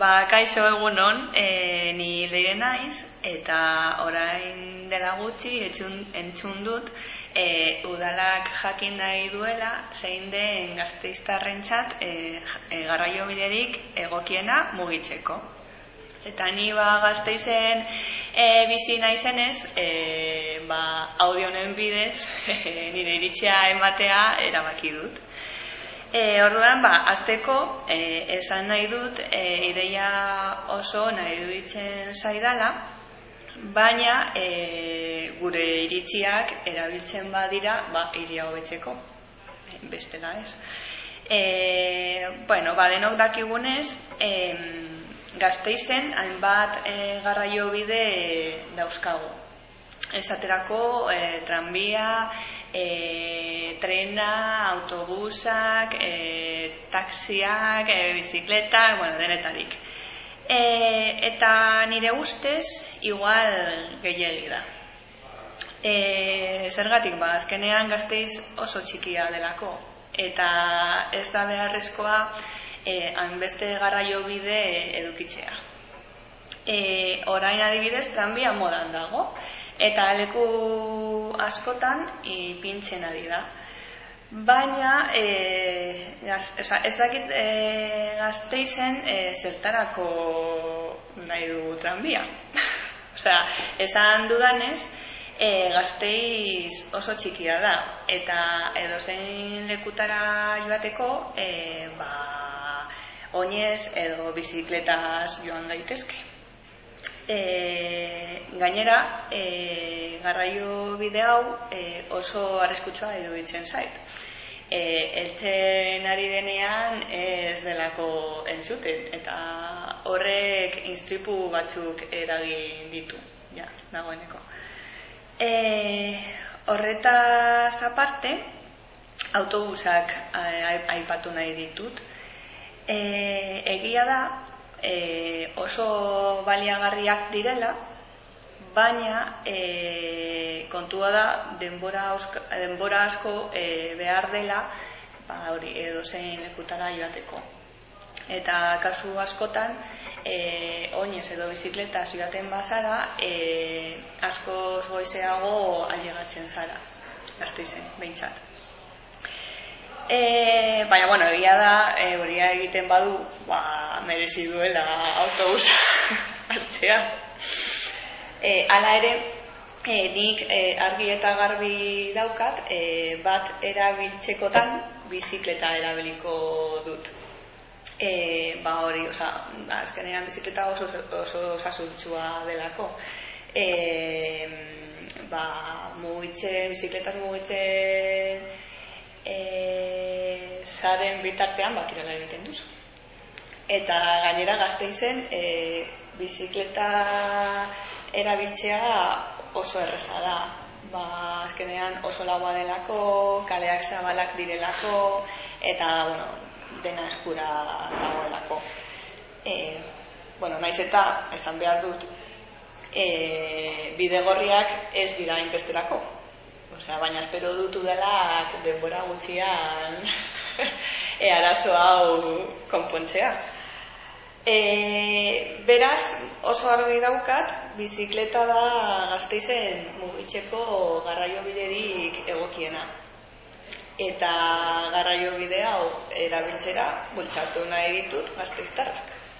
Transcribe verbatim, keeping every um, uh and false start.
Ba, kaixo egunon, e, ni Leire naiz, eta orain dela gutxi etxun, entzun dut e, udalak jakin nahi duela zein den gasteiztarrentzat e, e, garraio biderik egokiena mugitzeko. Eta ni ba Gasteizen e, bizi naizenez, e, ba, audionen bidez e, nire iritzia ematea erabaki dut. E, orduan, ba, azteko, e, esan nahi dut, e, ideia oso nahi duditzen zaidala, baina e, gure iritziak erabiltzen badira, ba, iria hobetzeko, e, bestela ez. E, bueno, ba, denok dakigunez, e, Gasteizen hainbat e, garraio bide dauzkagu. Esaterako, e, tranbia, E, trena, autobusak, e, taxiak, e, bizikletak, bueno, denetarik. E, eta nire ustez, igual gehiegi da. E, zergatik, ba, azkenean Gasteiz oso txikia delako. Eta ez da beharrezkoa e, hainbeste garraio bide edukitzea. E, orain adibidez, tranbia modan dago. Eta leku askotan ipintzen ari da. Baina e, gaz, ez dakit e, Gasteizen e, zertarako nahi du tranbia. Osea, esan dudanez, e, Gasteiz oso txikia da. Eta edozein lekutara joateko, e, ba, oinez edo bizikletaz joan daitezke. E, gainera, e, garraio bide hau e, oso arriskutsua iruditzen zait. E, eltzen ari denean ez delako entzuten, eta horrek istripu batzuk eragin ditu, ja, dagoeneko. E, horretaz aparte, autobusak aipatu nahi ditut. E, egia da, E, oso baliagarriak direla, baina e, kontua da denbora, oska, denbora asko e, behar dela ba, hori edozein lekutara joateko. Eta kasu askotan, e, oinez edo bizikletaz joaten bazara, e, askoz goizeago ailegatzen zara, Gasteizen, behintzat. E, baina, bueno, egia da, e, horia egiten badu, ba, merezi duela autobusa hartzea. E, hala ere, e, nik e, argi eta garbi daukat, e, bat erabiltzekotan bizikleta erabiliko dut. E, ba hori, oza, azkenean bizikleta oso, oso osasuntsua delako. E, ba, mugitzen, bizikletak mugitzen, E, zaren bitartean bakirala egiten duzu. Eta gainera Gasteizen e, bizikleta erabiltzea oso erreza da. Ba, azkenean oso laua delako, kaleak zabalak direlako, eta bueno, dena eskura dagoelako. E, bueno, naiz eta esan behar dut, e, bidegorriak ez dira inbesterako. Osea, baina espero dut udalak denbora gutxian e, arazo hau konpontzea. E, beraz, oso argi daukat, bizikleta da Gasteizen mugitzeko garraio biderik egokiena. Eta garraio bide hau erabiltzera bultzatu nahi ditut gasteiztarrak.